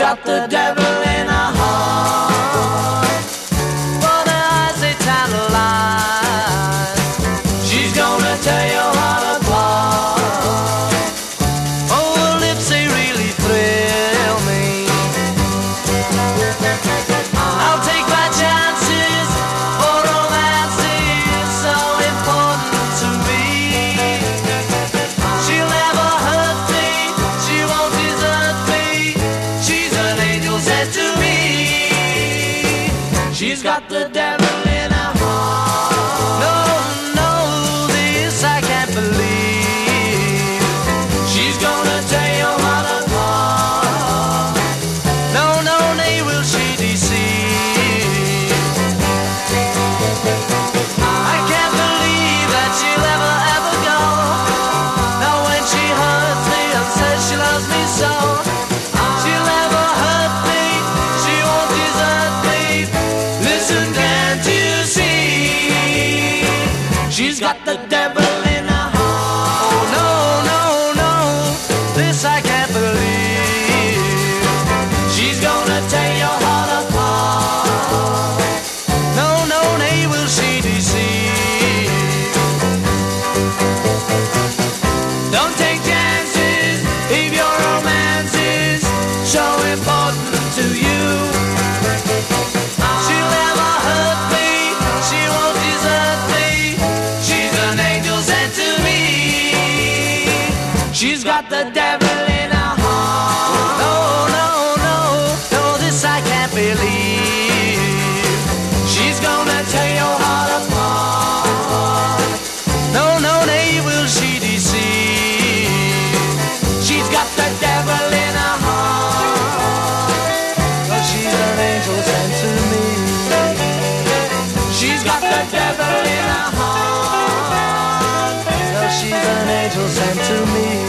got the devil in her heart. For the eyes they tantalize, she's gonna tear your heart apart. Oh, her lips they really thrill me. I'll take my chances, for romance is so important to me. She'll never hurt me, she won't desert me. She's an angel sent to me. She's got the devil in her heart. No, no, this I can't believe. She's gonna tear your heart apart. No, no, nay, will she deceive. I can't believe that she'll ever, ever go. Now when she hurts me and says she loves me so, she'll never hurt me, she won't desert me. Listen, can't you see? She's got the devil in her heart. Oh no, no, no, this I can't believe. She's gonna tear your heart apart. No, no, nay, will she deceive. Don't take chances if your romance is so important to you. She'll never hurt me, she won't desert me. She's an angel sent to me. She's got the devil in her heart. No, no, no, no, this I can't believe. She's gonna tear your heart apart. No, no, nay, will she deceive. She's got the devil in her heart. Oh, she's an angel sent to me. She's got the devil in her heart. Oh, she's an angel sent to me.